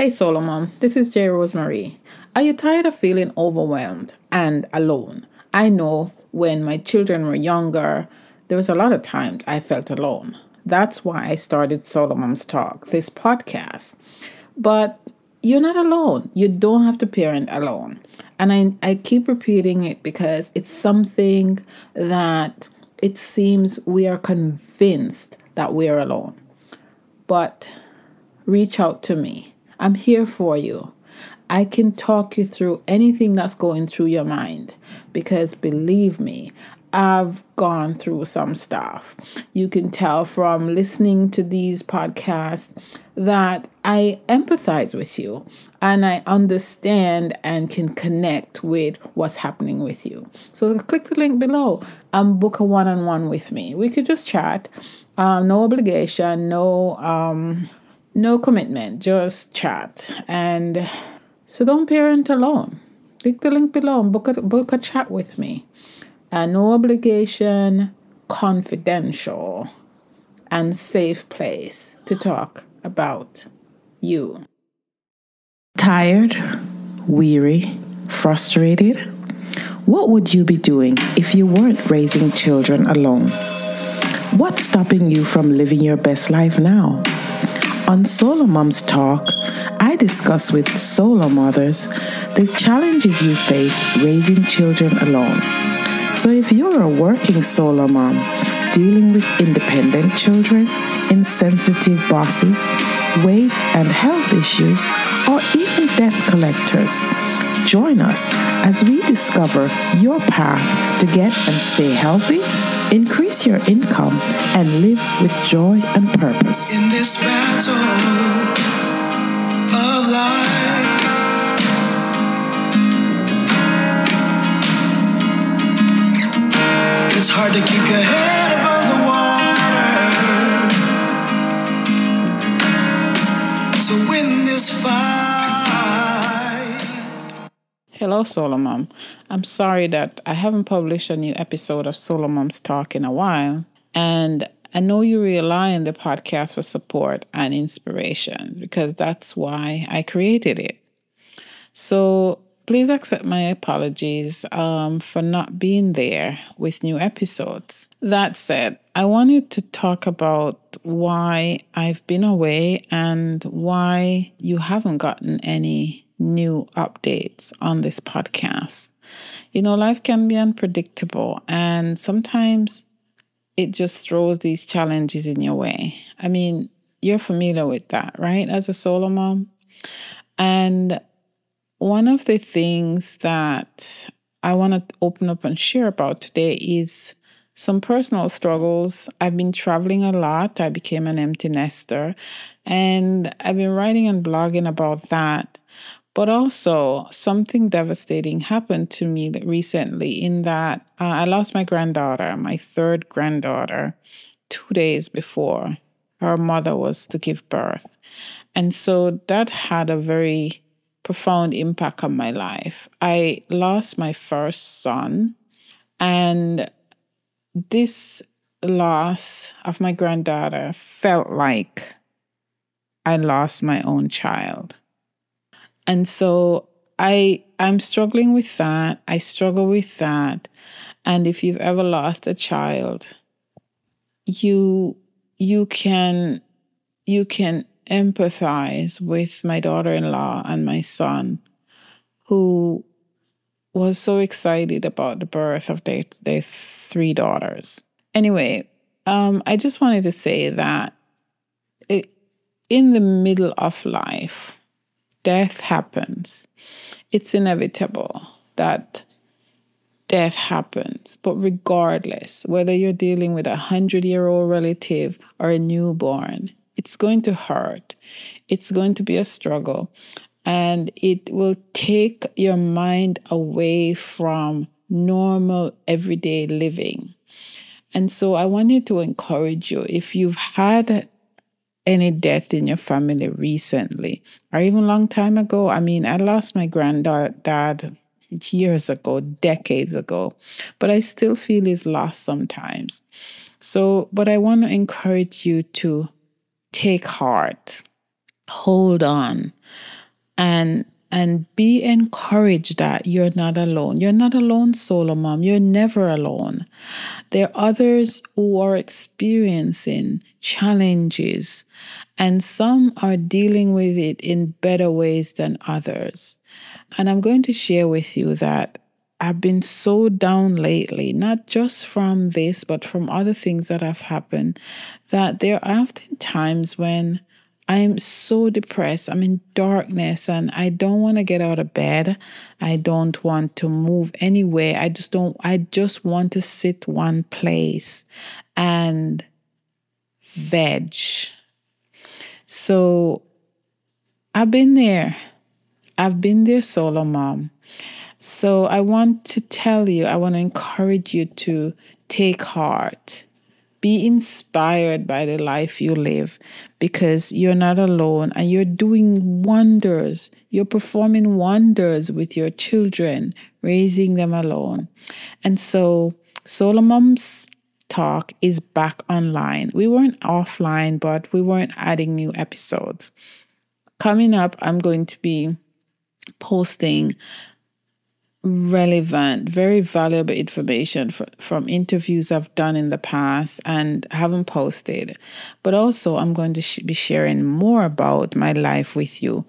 Hey Solomon, this is J. Rosemary. Are you tired of feeling overwhelmed and alone? I know when my children were younger, there was a lot of times I felt alone. That's why I started Solomon's Talk, this podcast. But you're not alone. You don't have to parent alone. And I keep repeating it because it's something that it seems we are convinced that we're alone. But reach out to me. I'm here for you. I can talk you through anything that's going through your mind because believe me, I've gone through some stuff. You can tell from listening to these podcasts that I empathize with you and I understand and can connect with what's happening with you. So click the link below and book a one-on-one with me. We could just chat. No obligation, no commitment, just chat. And so don't parent alone. Click the link below and book a chat with me. No obligation, confidential, and safe place to talk about you. Tired, weary, frustrated? What would you be doing if you weren't raising children alone? What's stopping you from living your best life now? On Solo Moms Talk, I discuss with solo mothers the challenges you face raising children alone. So if you're a working solo mom dealing with independent children, insensitive bosses, weight and health issues, or even debt collectors, join us as we discover your path to get and stay healthy, increase your income, and live with joy and purpose. In this battle of life, it's hard to keep your head above the water. So win this fight. Hello, Solo Mom. I'm sorry that I haven't published a new episode of Solo Moms Talk in a while. And I know you rely on the podcast for support and inspiration because that's why I created it. So please accept my apologies for not being there with new episodes. That said, I wanted to talk about why I've been away and why you haven't gotten any new updates on this podcast. You know, life can be unpredictable and sometimes it just throws these challenges in your way. I mean, you're familiar with that, right? As a solo mom. And one of the things that I want to open up and share about today is some personal struggles. I've been traveling a lot. I became an empty nester. And I've been writing and blogging about that. But also, something devastating happened to me recently in that I lost my granddaughter, my third granddaughter, 2 days before her mother was to give birth. And so that had a very profound impact on my life. I lost my first son, and this loss of my granddaughter felt like I lost my own child. And so I'm struggling with that. I struggle with that. And if you've ever lost a child, you can empathize with my daughter-in-law and my son, who was so excited about the birth of their 3 daughters. Anyway, I just wanted to say that in the middle of life, death happens. It's inevitable that death happens. But regardless, whether you're dealing with a 100-year-old relative or a newborn, it's going to hurt. It's going to be a struggle. And it will take your mind away from normal, everyday living. And so I wanted to encourage you, if you've had any death in your family recently, or even a long time ago. I mean, I lost my granddad years ago, decades ago, but I still feel his loss sometimes. So, but I want to encourage you to take heart. hold on and be encouraged that you're not alone. You're not alone, solo mom. You're never alone. There are others who are experiencing challenges, and some are dealing with it in better ways than others. And I'm going to share with you that I've been so down lately, not just from this, but from other things that have happened, that there are often times when I'm so depressed. I'm in darkness and I don't want to get out of bed. I don't want to move anywhere. I just want to sit one place and veg. So I've been there. I've been there, solo mom. So I want to tell you, I want to encourage you to take heart. Be inspired by the life you live, because you're not alone and you're doing wonders. You're performing wonders with your children, raising them alone. And so Solo Moms Talk is back online. We weren't offline, but we weren't adding new episodes. Coming up, I'm going to be posting relevant, very valuable information from interviews I've done in the past and haven't posted. But also, I'm going to be sharing more about my life with you.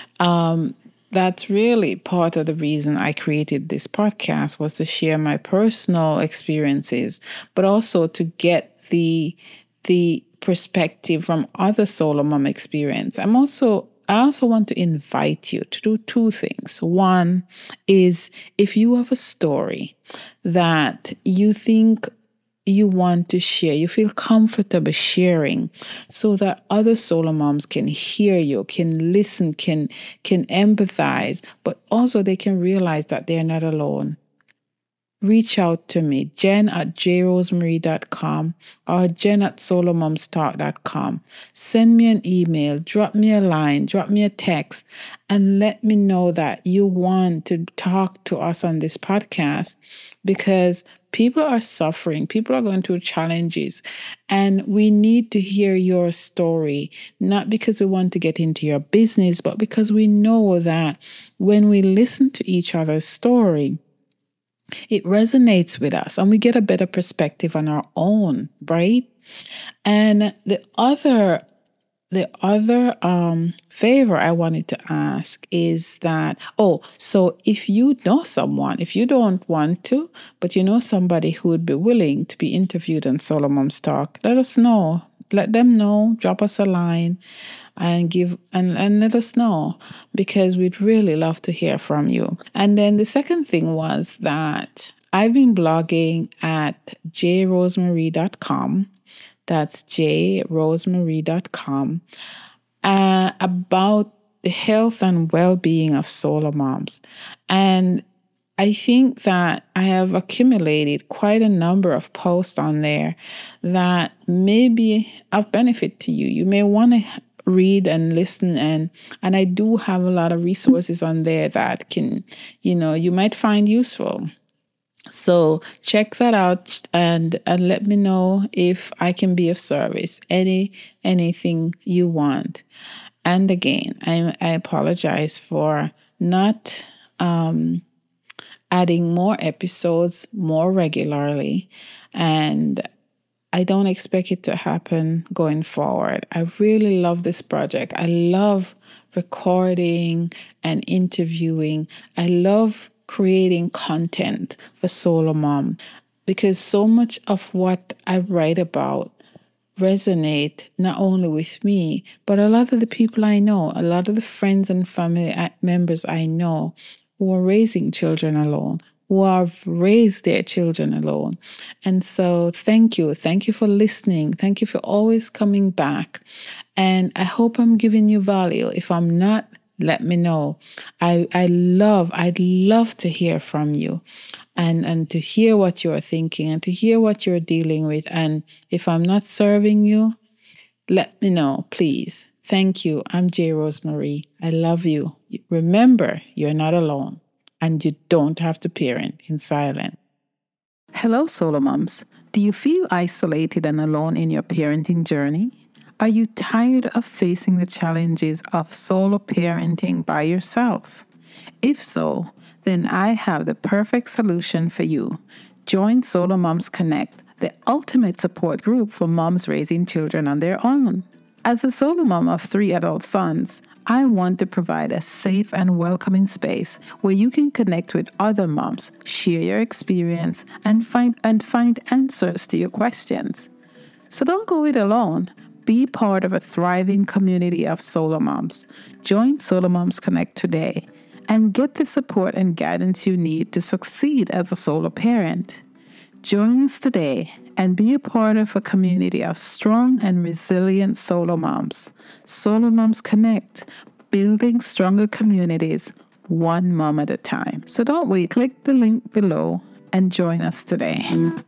That's really part of the reason I created this podcast, was to share my personal experiences, but also to get the perspective from other solo mom experience. I also want to invite you to do two things. One is, if you have a story that you think you want to share, you feel comfortable sharing, so that other solo moms can hear you, can listen, can empathize, but also they can realize that they're not alone. Reach out to me, jen@jrosemarie.com or jen@solomomstalk.com. Send me an email, drop me a line, drop me a text, and let me know that you want to talk to us on this podcast, because people are suffering, people are going through challenges, and we need to hear your story, not because we want to get into your business, but because we know that when we listen to each other's story, it resonates with us and we get a better perspective on our own, right? And the other favor I wanted to ask is that, so if you know someone, if you don't want to, but you know somebody who would be willing to be interviewed on Solo Moms Talk, let us know. Let them know, drop us a line and let us know, because we'd really love to hear from you. And then the second thing was that I've been blogging at jrosemarie.com. That's jrosemarie.com, about the health and well-being of solo moms. And I think that I have accumulated quite a number of posts on there that may be of benefit to you. You may want to read and listen, and I do have a lot of resources on there that can, you might find useful. So check that out and let me know if I can be of service. Anything you want. And again, I apologize for not adding more episodes more regularly, and I don't expect it to happen going forward. I really love this project. I love recording and interviewing. I love creating content for Solo Mom, because so much of what I write about resonate not only with me, but a lot of the people I know, a lot of the friends and family members I know who are raising children alone, who have raised their children alone. And so thank you. Thank you for listening. Thank you for always coming back. And I hope I'm giving you value. If I'm not, let me know. I'd love to hear from you and to hear what you're thinking and to hear what you're dealing with. And if I'm not serving you, let me know, please. Thank you. I'm J. Rosemarie. I love you. Remember, you're not alone, and you don't have to parent in silence. Hello, Solo Moms. Do you feel isolated and alone in your parenting journey? Are you tired of facing the challenges of solo parenting by yourself? If so, then I have the perfect solution for you. Join Solo Moms Connect, the ultimate support group for moms raising children on their own. As a solo mom of 3 adult sons, I want to provide a safe and welcoming space where you can connect with other moms, share your experience, and find answers to your questions. So don't go it alone. Be part of a thriving community of solo moms. Join Solo Moms Connect today and get the support and guidance you need to succeed as a solo parent. Join us today and be a part of a community of strong and resilient solo moms. Solo Moms Connect, building stronger communities, one mom at a time. So don't wait. Click the link below and join us today.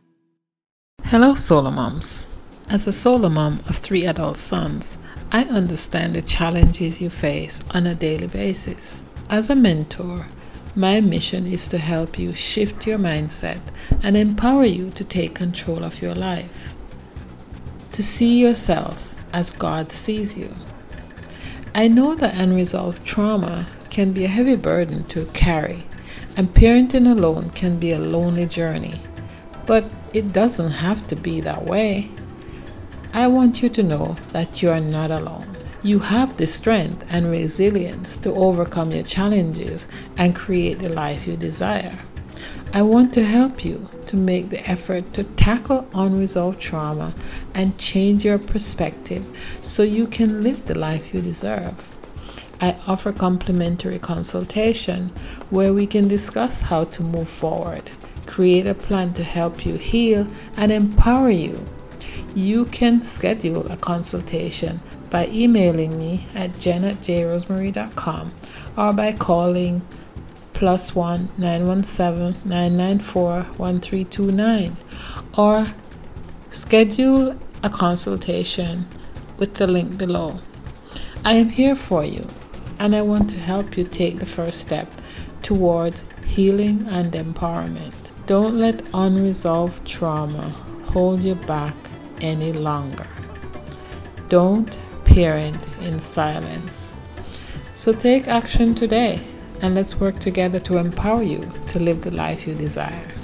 Hello, solo moms. As a solo mom of 3 adult sons, I understand the challenges you face on a daily basis. As a mentor, my mission is to help you shift your mindset and empower you to take control of your life, to see yourself as God sees you. I know that unresolved trauma can be a heavy burden to carry, and parenting alone can be a lonely journey, but it doesn't have to be that way. I want you to know that you are not alone. You have the strength and resilience to overcome your challenges and create the life you desire. I want to help you to make the effort to tackle unresolved trauma and change your perspective so you can live the life you deserve. I offer complimentary consultation where we can discuss how to move forward, create a plan to help you heal and empower you. You can schedule a consultation by emailing me at jen@jrosemary.com or by calling +1 917 994 1329 or schedule a consultation with the link below. I am here for you, and I want to help you take the first step towards healing and empowerment. Don't let unresolved trauma hold you back any longer. Don't parent in silence. So take action today, and let's work together to empower you to live the life you desire.